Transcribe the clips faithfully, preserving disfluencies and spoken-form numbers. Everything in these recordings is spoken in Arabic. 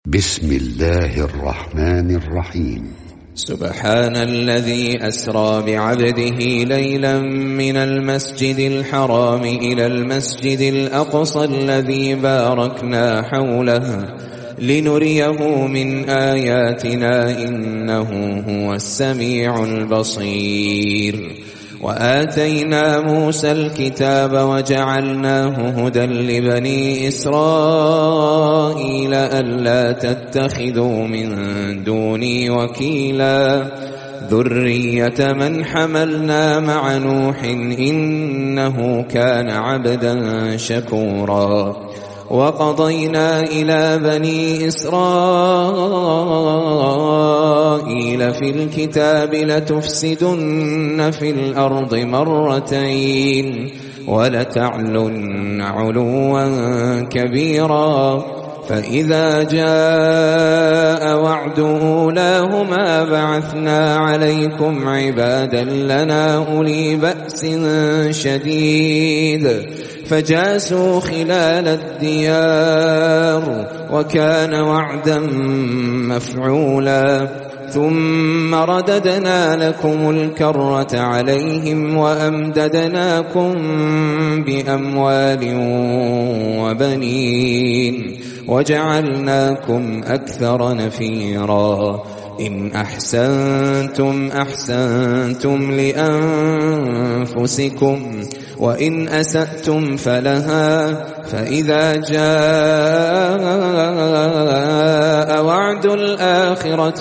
بسم الله الرحمن الرحيم. سبحان الذي أسرى بعبده ليلا من المسجد الحرام إلى المسجد الأقصى الذي باركنا حوله لنريه من آياتنا إنه هو السميع البصير. وآتينا موسى الكتاب وجعلناه هدى لبني إسرائيل ألا تتخذوا من دوني وكيلا ذرية من حملنا مع نوح إنه كان عبدا شكورا. وقضينا إلى بني إسرائيل في الكتاب لتفسدن في الأرض مرتين ولتعلن علوا كبيرا. فإذا جاء وعد أولاهما بعثنا عليكم عبادا لنا أولي بأس شديد فجاسوا خلال الديار وكان وعدا مفعولا. ثم رددنا لكم الكرة عليهم وأمددناكم بأموال وبنين وجعلناكم أكثر نفيرا. إن أحسنتم أحسنتم لأنفسكم وإن أسأتم فلها. فإذا جاء وعد الآخرة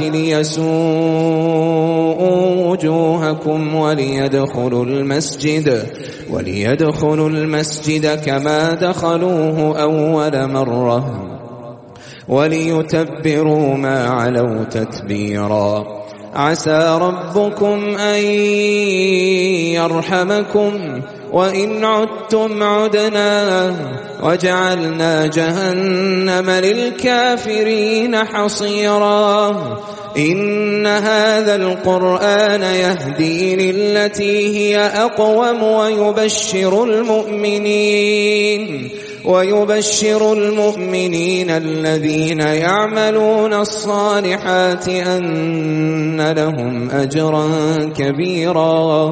ليسوءوا وجوهكم وليدخلوا المسجد وليدخلوا المسجد كما دخلوه أول مرة وليتبروا ما علوا تتبيرا. عسى ربكم أن يرحمكم وإن عدتم عدنا وجعلنا جهنم للكافرين حصيرا. إن هذا القرآن يهدي للتي هي أقوم ويبشر المؤمنين ويبشر المؤمنين الذين يعملون الصالحات أن لهم أجرا كبيرا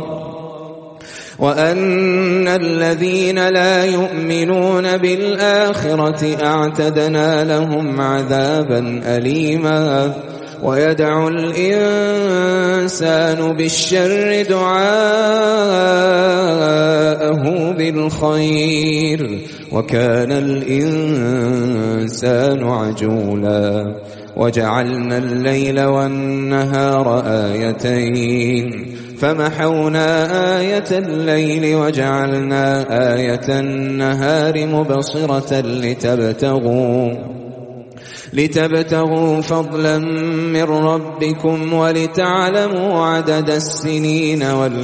وأن الذين لا يؤمنون بالآخرة أعتدنا لهم عذابا أليما. ويدعو الإنسان بالشر دعاءه بالخير وكان الإنسان عجولا. وجعلنا الليل والنهار آيتين فمحونا آية الليل وجعلنا آية النهار مبصرة لتبتغوا لتبتغوا فضلا من ربكم ولتعلموا عدد السنين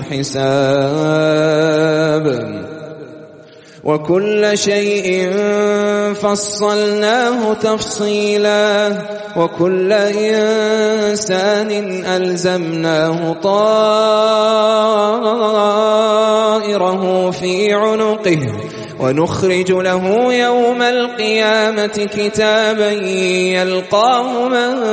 والحساب وكل شيء فصلناه تفصيلا. وكل إنسان ألزمناه طائره في عنقه ونخرج له يوم القيامة كتابا يلقاه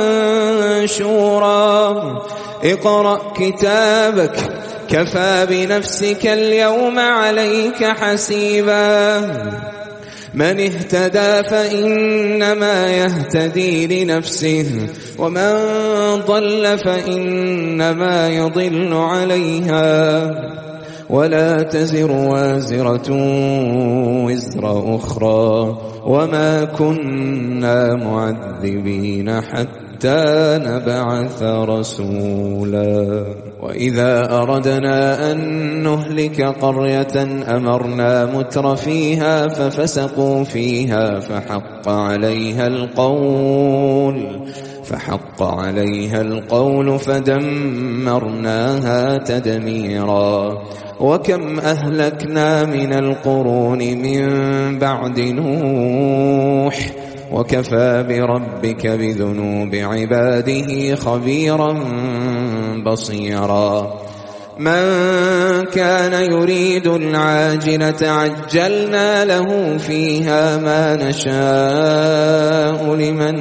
منشورا. اقرأ كتابك كفى بنفسك اليوم عليك حسيبا. من اهتدى فإنما يهتدي لنفسه ومن ضل فإنما يضل عليها ولا تزر وازرة وزر أخرى وما كنا معذبين حتى نبعث رسولا. وإذا أردنا أن نهلك قرية أمرنا متر فيها ففسقوا فيها فحق عليها القول فحق عليها القول فدمرناها تدميرا. وكم أهلكنا من القرون من بعد نوح وكفى بربك بذنوب عباده خبيرا بصيرا. من كان يريد العاجلة عجلنا له فيها ما نشاء لمن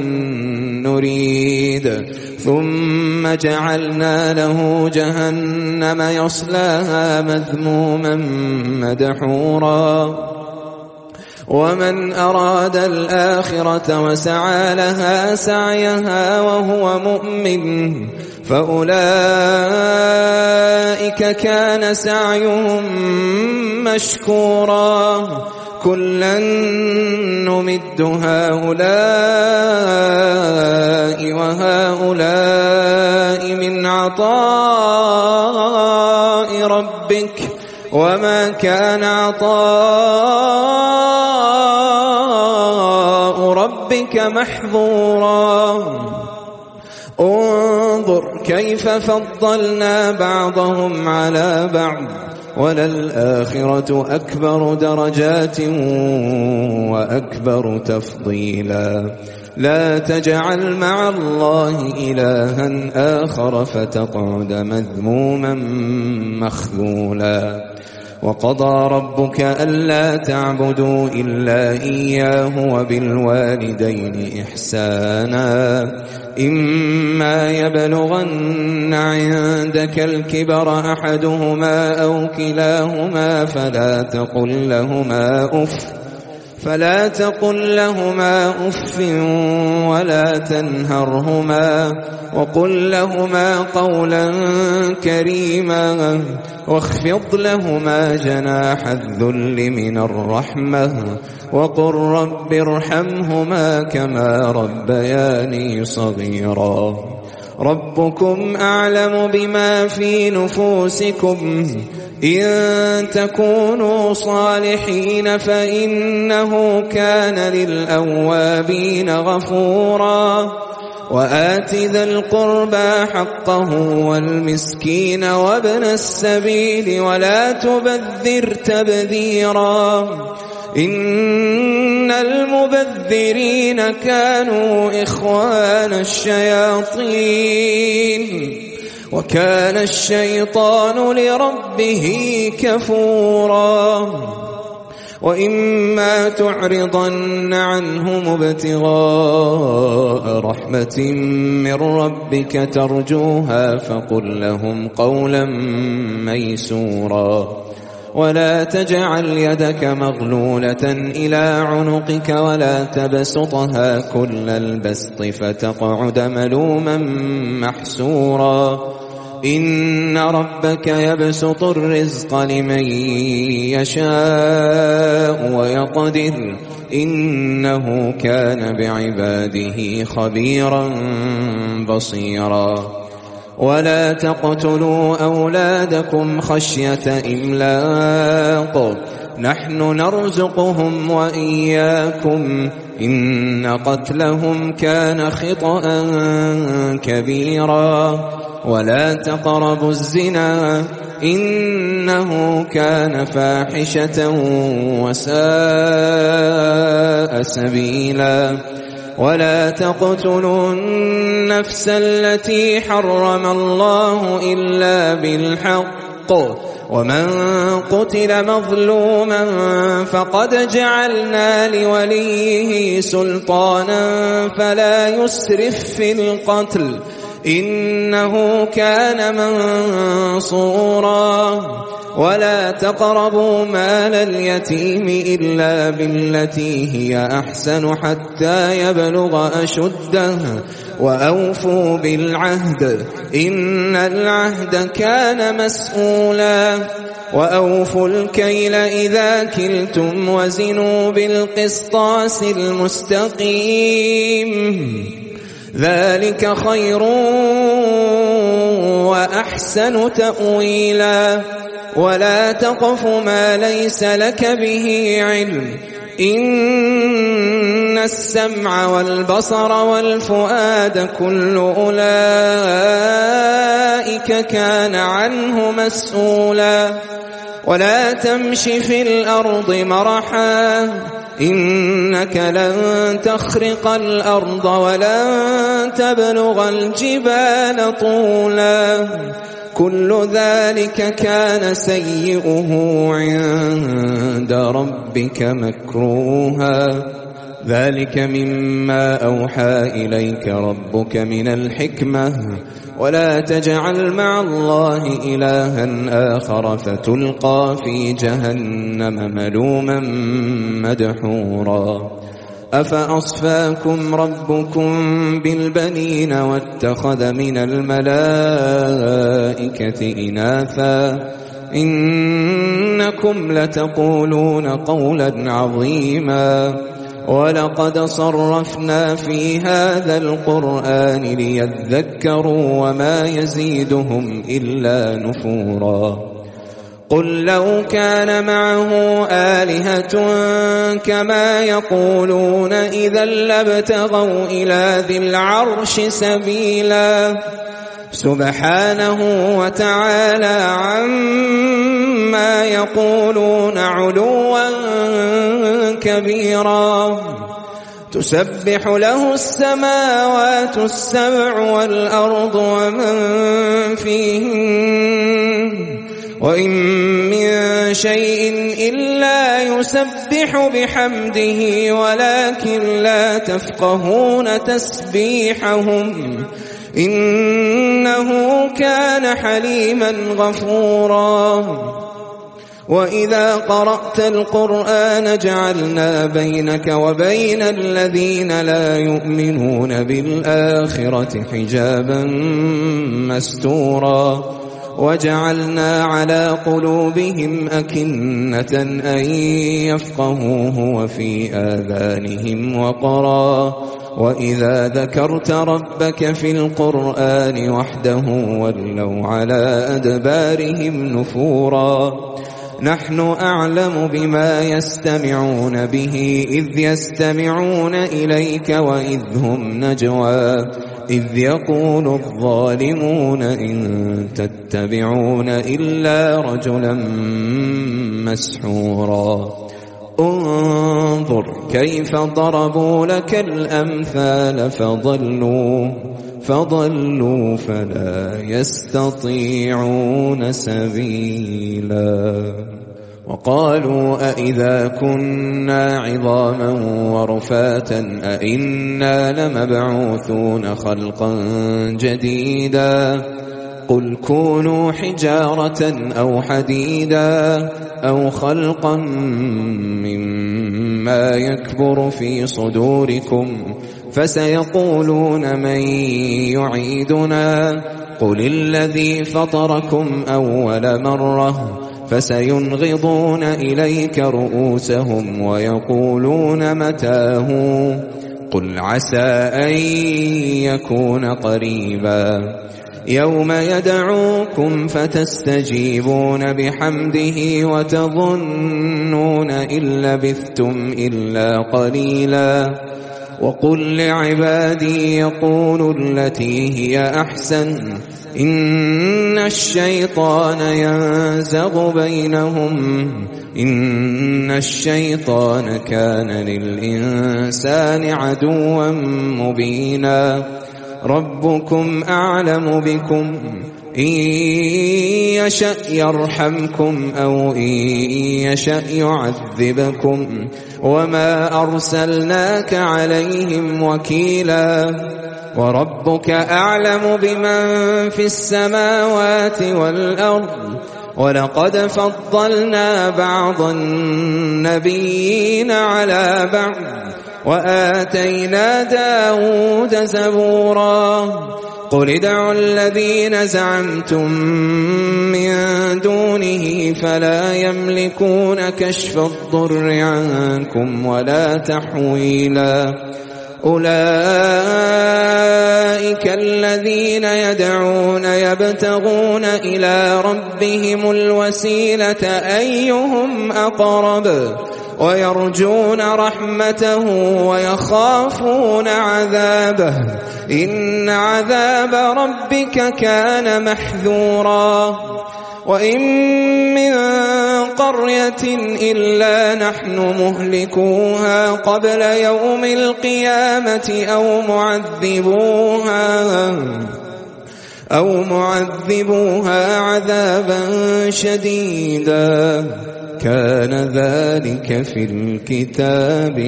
نريد ثم جعلنا له جهنم يصلاها مذموما مدحورا ومن أراد الآخرة وسعى لها سعيها وهو مؤمن فأولئك كان سعيهم مشكورا كلا نمد هؤلاء وهؤلاء من عطاء ربك وما كان عطاء ربك محظورا انظر كيف فضلنا بعضهم على بعض وللآخرة أكبر درجات وأكبر تفضيلا لا تجعل مع الله إلها آخر فتقعد مذموما مخذولا وقضى ربك ألا تعبدوا إلا إياه وبالوالدين إحسانا إما يبلغن عندك الكبر أحدهما أو كلاهما فلا تقل لهما أف فلا تقل لهما أف ولا تنهرهما وقل لهما قولا كريما واخفض لهما جناح الذل من الرحمة وقل رب ارحمهما كما ربياني صغيرا ربكم أعلم بما في نفوسكم إن تكونوا صالحين فإنه كان للأوابين غفورا وآت ذا القربى حقه والمسكين وابن السبيل ولا تبذر تبذيرا إن المبذرين كانوا إخوان الشياطين وكان الشيطان لربه كفورا وإما تعرضن عنهم ابتغاء رحمة من ربك ترجوها فقل لهم قولا ميسورا ولا تجعل يدك مغلولة إلى عنقك ولا تبسطها كل البسط فتقعد ملوما محسورا إن ربك يبسط الرزق لمن يشاء ويقدر إنه كان بعباده خبيرا بصيرا ولا تقتلوا أولادكم خشية إملاق نحن نرزقهم وإياكم إن قتلهم كان خطأ كبيرا ولا تقربوا الزنا إنه كان فاحشة وساء سبيلا ولا تقتلوا النفس التي حرم الله إلا بالحق ومن قتل مظلوما فقد جعلنا لوليه سلطانا فلا يسرف في القتل إنه كان منصورا ولا تقربوا مال اليتيم إلا بالتي هي أحسن حتى يبلغ أشده وأوفوا بالعهد إن العهد كان مسؤولا وأوفوا الكيل إذا كلتم وزنوا بالقسطاس المستقيم ذلك خير وأحسن تأويلا ولا تقف ما ليس لك به علم إن السمع والبصر والفؤاد كل أولئك كان عنه مسؤولا ولا تمش في الأرض مرحا إنك لن تخرق الأرض ولن تبلغ الجبال طولا كل ذلك كان سيئه عند ربك مكروها ذلك مما أوحى إليك ربك من الحكمة ولا تجعل مع الله إلها آخر فتلقى في جهنم ملوما مدحورا أفأصفاكم ربكم بالبنين واتخذ من الملائكة إناثا إنكم لتقولون قولا عظيما ولقد صرفنا في هذا القرآن ليذكروا وما يزيدهم إلا نفورا قل لو كان معه آلهة كما يقولون إذا لابتغوا إلى ذي العرش سبيلا سبحانه وتعالى عما يقولون علوا كبيرا تسبح له السماوات السبع والأرض ومن فيهن وإن من شيء إلا يسبح بحمده ولكن لا تفقهون تسبيحهم إنه كان حليما غفورا وإذا قرأت القرآن جعلنا بينك وبين الذين لا يؤمنون بالآخرة حجابا مستورا وجعلنا على قلوبهم أكنة أن يفقهوه وفي آذانهم وقرا وإذا ذكرت ربك في القرآن وحده ولوا على أدبارهم نفورا نحن أعلم بما يستمعون به إذ يستمعون إليك وإذ هم نجوى إذ يقول الظالمون إن تتبعون إلا رجلا مسحورا انظر كيف ضربوا لك الأمثال فضلوا فضلوا فلا يستطيعون سبيلا وقالوا أئذا كنا عظاما ورفاتا أئنا لمبعوثون خلقا جديدا قل كونوا حجارة أو حديدا أو خلقا مما يكبر في صدوركم فسيقولون من يعيدنا قل الذي فطركم أول مرة فسينغضون إليك رؤوسهم ويقولون متاه قل عسى أن يكون قريبا يوم يدعوكم فتستجيبون بحمده وتظنون إن لبثتم إلا قليلا وقل لعبادي يقولوا التي هي أحسن إن الشيطان ينزغ بينهم إن الشيطان كان للإنسان عدوا مبينا ربكم أعلم بكم إن يشأ يرحمكم أو إن يشأ يعذبكم وما أرسلناك عليهم وكيلا وربك أعلم بمن في السماوات والأرض ولقد فضلنا بعض النبيين على بعض وآتينا داود زبورا قل ادعوا الذين زعمتم من دونه فلا يملكون كشف الضر عنكم ولا تحويلا أولئك الذين يدعون يبتغون إلى ربهم الوسيلة أيهم أقرب ويرجون رحمته ويخافون عذابه إن عذاب ربك كان محذورا وإن من قرية إلا نحن مهلكوها قبل يوم القيامة أو معذبوها أو معذبوها عذابا شديدا كان ذلك في الكتاب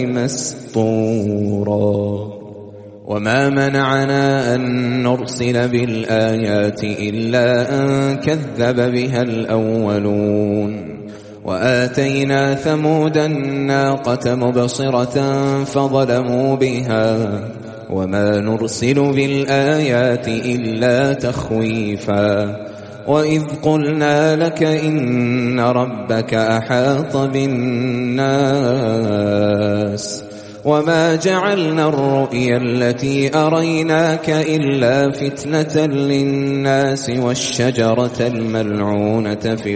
مسطورا. وما منعنا أن نرسل بالآيات إلا أن كذب بها الأولون. وآتينا ثمود الناقة مبصرة فظلموا بها وما نرسل بالآيات إلا تخويفا. وإذ قلنا لك إن ربك أحاط بالناس وما جعلنا الرؤيا التي أريناك إلا فتنة للناس والشجرة الملعونة في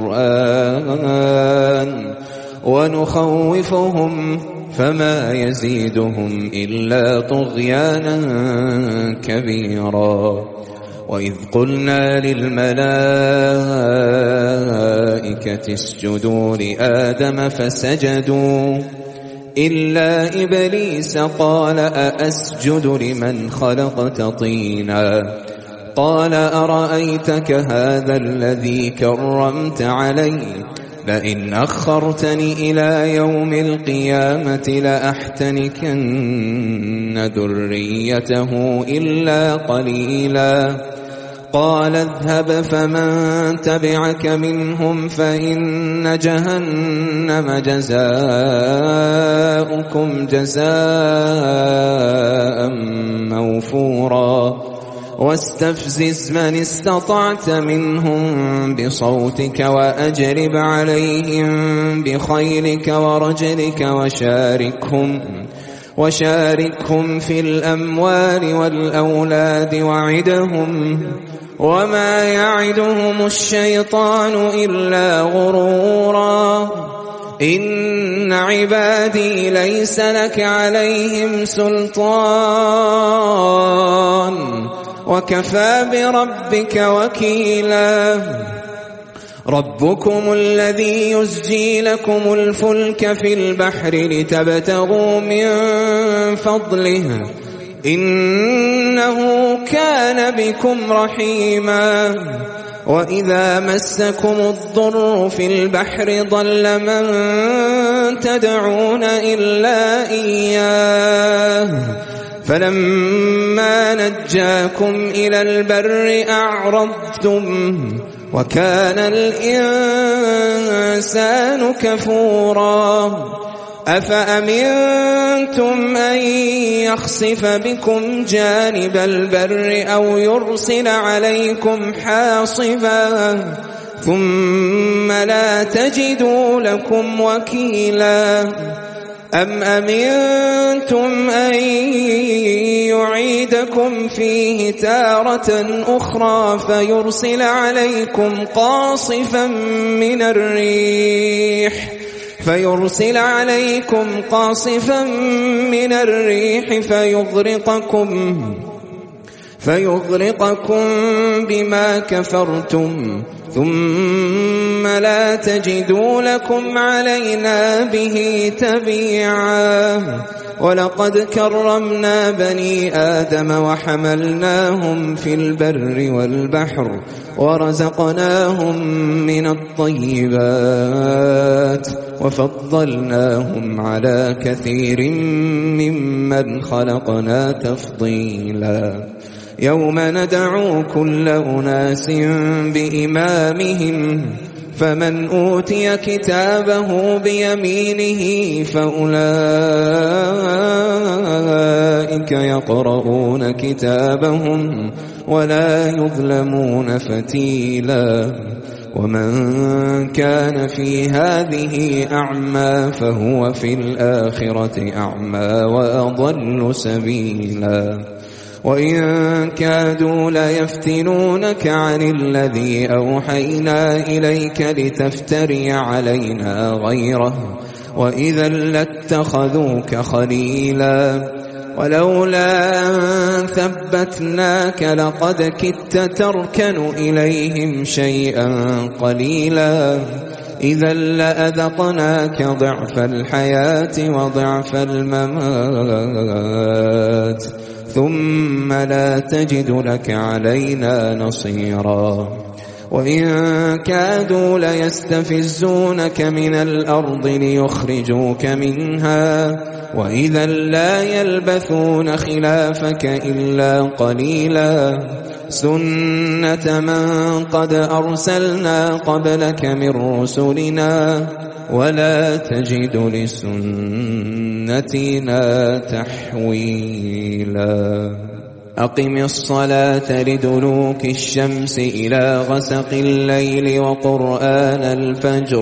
القرآن ونخوفهم فما يزيدهم إلا طغيانا كبيرا. وإذ قلنا للملائكة اسجدوا لآدم فسجدوا إلا إبليس قال أأسجد لمن خلقت طينا قال أرأيتك هذا الذي كرمت علي لئن أخرتني إلى يوم القيامة لأحتنكن ذريته إلا قليلا. قال اذهب فمن تبعك منهم فإن جهنم جزاؤكم جزاء موفورا. واستفزز من استطعت منهم بصوتك وأجلب عليهم بخيلك ورجلك وشاركهم وشاركهم في الأموال والأولاد وعدهم وما يعدهم الشيطان إلا غرورا. إن عبادي ليس لك عليهم سلطان وكفى بربك وكيلا. ربكم الذي يزجي لكم الفلك في البحر لتبتغوا من فضله إنه كان بكم رحيما. وإذا مسكم الضر في البحر ضل من تدعون إلا إياه فلما نجاكم إلى البر أعرضتم وكان الإنسان كفورا. أفأمنتم أن يخسف بكم جانب البر أو يرسل عليكم حاصبا ثم لا تجدوا لكم وكيلا. أم أمنتم أن يعيدكم فيه تارة أخرى فيرسل عليكم قاصفا من الريح فيرسل عليكم قاصفا من الريح فيغرقكم فيغرقكم بما كفرتم ثم لا تجدوا لكم علينا به تبيعا. ولقد كرمنا بني آدم وحملناهم في البر والبحر ورزقناهم من الطيبات وفضلناهم على كثير ممن خلقنا تفضيلا. يوم ندعو كل أناس بإمامهم فمن أوتي كتابه بيمينه فأولئك يقرؤون كتابهم ولا يظلمون فتيلا. ومن كان في هذه أعمى فهو في الآخرة أعمى وأضل سبيلا. وإن كادوا ليفتنونك عن الذي أوحينا إليك لتفتري علينا غيره وإذا لاتخذوك خليلا. ولولا أن ثبتناك لقد كدت تركن إليهم شيئا قليلا. إذا لأذقناك ضعف الحياة وضعف الممات ثم لا تجد لك علينا نصيرا وإن كادوا ليستفزونك من الأرض ليخرجوك منها وإذا لا يلبثون خلافك إلا قليلا سنة من قد أرسلنا قبلك من رسلنا ولا تجد لسنتنا تحويلا أقم الصلاة لدلوك الشمس إلى غسق الليل وقرآن الفجر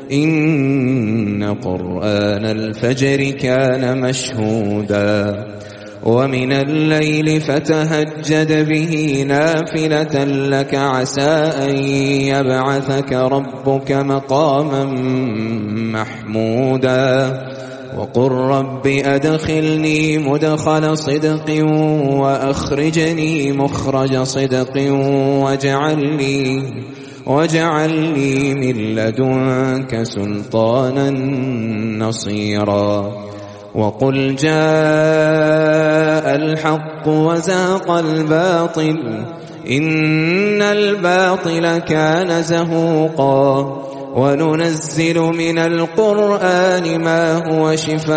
إن قرآن الفجر كان مشهودا ومن الليل فتهجد به نافلة لك عسى أن يبعثك ربك مقاما محمودا وقل رب أدخلني مدخل صدق وأخرجني مخرج صدق واجعل لي, واجعل لي من لدنك سلطانا نصيرا وقل جاء الحق وزهق الباطل إن الباطل كان زهوقا وننزل من القرآن ما هو شفاء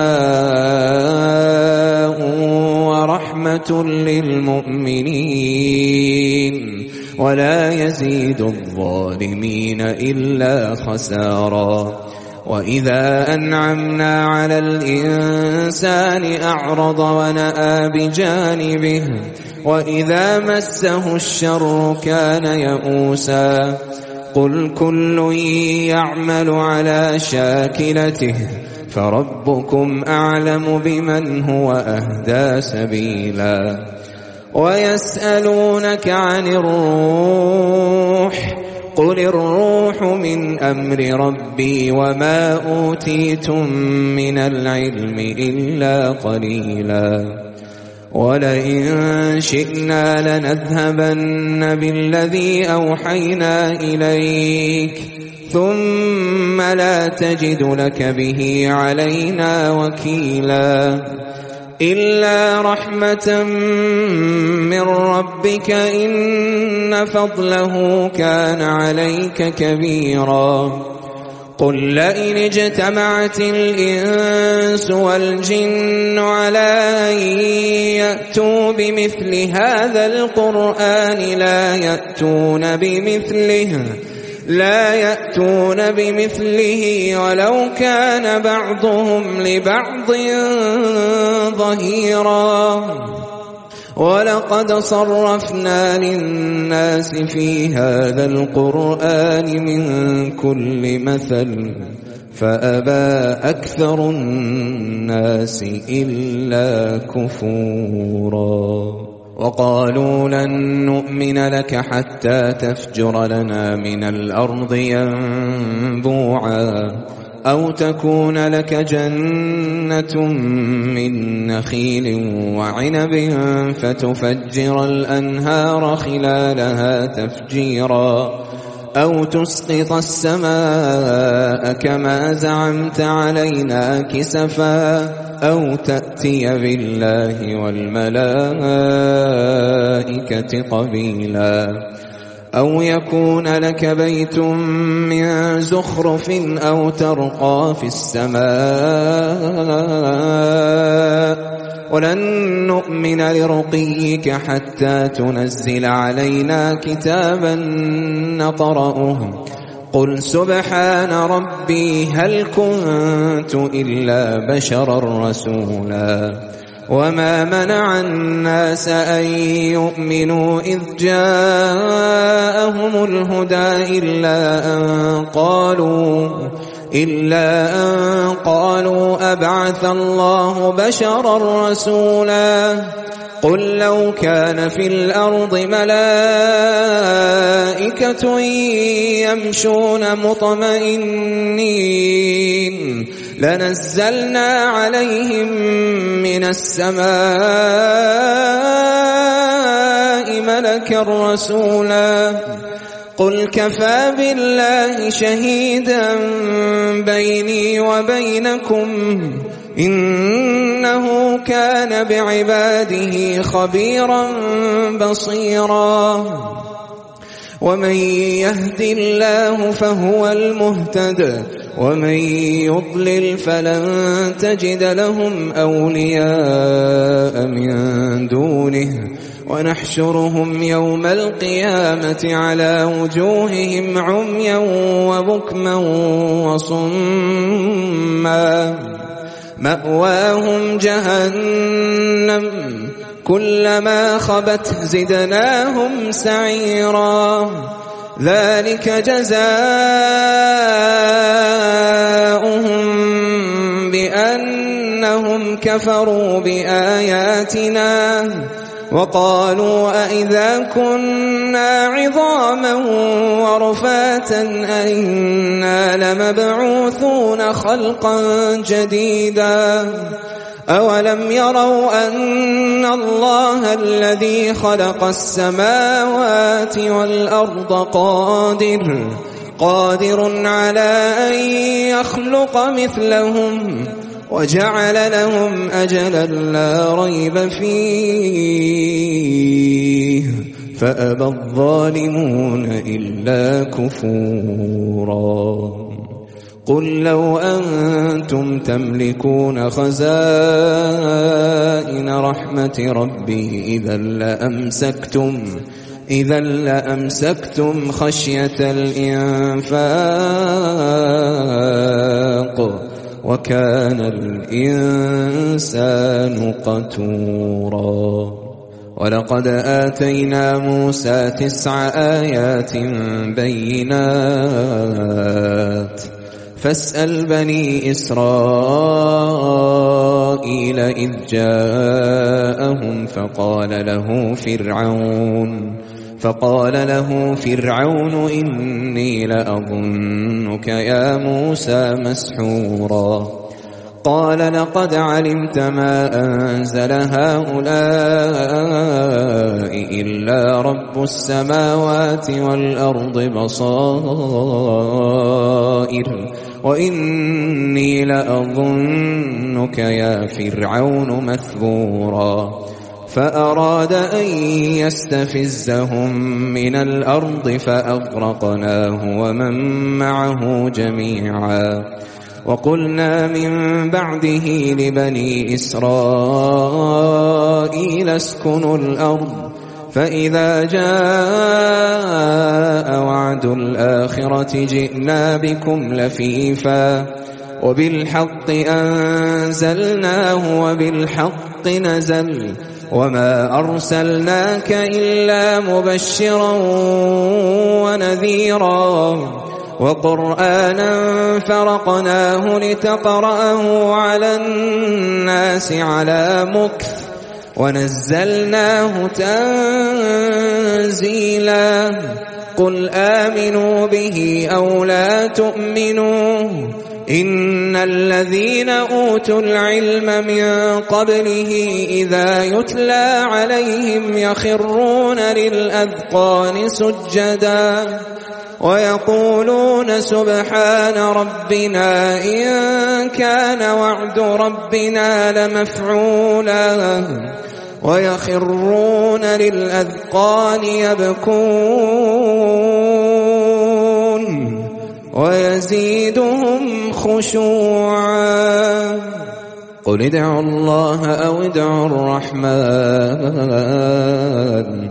ورحمة للمؤمنين ولا يزيد الظالمين إلا خسارا وإذا أنعمنا على الإنسان أعرض ونأى بجانبه وإذا مسه الشر كان يئوسا قل كل يعمل على شاكلته فربكم أعلم بمن هو أهدى سبيلا ويسألونك عن الروح قل الروح من أمر ربي وما أوتيتم من العلم إلا قليلا ولئن شئنا لنذهبن بالذي أوحينا إليك ثم لا تجد لك به علينا وكيلا إلا رحمة من ربك إن فضله كان عليك كبيرا قل لئن اجتمعت الإنس والجن على أن يأتوا بمثل هذا القرآن لا يأتون بمثله لا يأتون بمثله ولو كان بعضهم لبعض ظهيرا ولقد صرفنا للناس في هذا القرآن من كل مثل فأبى أكثر الناس إلا كفورا وقالوا لن نؤمن لك حتى تفجر لنا من الأرض ينبوعا أو تكون لك جنة من نخيل وعنب فتفجر الأنهار خلالها تفجيرا أو تسقط السماء كما زعمت علينا كسفا أو تأتي بالله والملائكة قبيلا أو يكون لك بيت من زخرف أو ترقى في السماء ولن نؤمن لرقيك حتى تنزل علينا كتابا نقرأه قل سبحان ربي هل كنت إلا بشرا رسولا وما منع الناس أن يؤمنوا إذ جاءهم الهدى إلا أن قالوا إلا أن قالوا أبعث الله بشرا رسولا قل لو كان في الأرض ملائكة يمشون مطمئنين لنزلنا عليهم من السماء ملكا رسولا قل كفى بالله شهيدا بيني وبينكم إنه كان بعباده خبيرا بصيرا ومن يهد الله فهو المهتد ومن يضلل فلن تجد لهم أولياء من دونه ونحشرهم يوم القيامة على وجوههم عميا وبكما وصما مأواهم جهنم كلما خبت زدناهم سعيرا ذلك جزاؤهم بأنهم كفروا بآياتنا وقالوا أئذا كنا عظاما ورفاتا أئنا لمبعوثون خلقا جديدا أولم يروا أن الله الذي خلق السماوات والأرض قادر قادر على أن يخلق مثلهم وجعل لهم أجلا لا ريب فيه فأبى الظالمون إلا كفورا قل لو أنتم تملكون خزائن رحمة ربي إذا لأمسكتم إذا لأمسكتم خشية الإنفاق وكان الإنسان قتورا ولقد آتينا موسى تسع آيات بينات فاسأل بني إسرائيل إذ جاءهم فقال له فرعون فقال له فرعون إني لأظنك يا موسى مسحورا قال لقد علمت ما أنزل هؤلاء إلا رب السماوات والأرض بصائر وإني لأظنك يا فرعون مثبورا فأراد أن يستفزهم من الأرض فأغرقناه ومن معه جميعا وقلنا من بعده لبني إسرائيل اسكنوا الأرض فإذا جاء وعد الآخرة جئنا بكم لفيفا وبالحق أنزلناه وبالحق نزل وما أرسلناك إلا مبشرا ونذيرا وقرآنا فرقناه لتقرأه على الناس على مكث ونزلناه تنزيلا قل آمنوا به أو لا تؤمنوا إن الذين أوتوا العلم من قبله إذا يتلى عليهم يخرون للأذقان سجدا ويقولون سبحان ربنا إن كان وعد ربنا لمفعولا ويخرون للأذقان يبكون ويزيدهم خشوعا قل ادعوا الله أو ادعوا الرحمن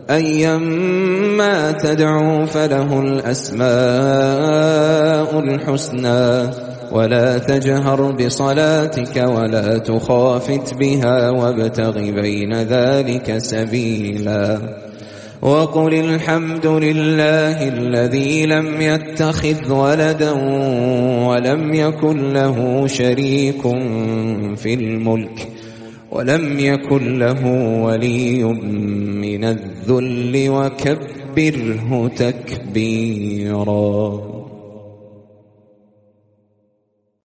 أيما تدعوا فله الأسماء الحسنى ولا تجهر بصلاتك ولا تخافت بها وابتغ بين ذلك سبيلا وقل الحمد لله الذي لم يتخذ ولدا ولم يكن له شريك في الملك ولم يكن له ولي من الذل وكبره تكبيرا.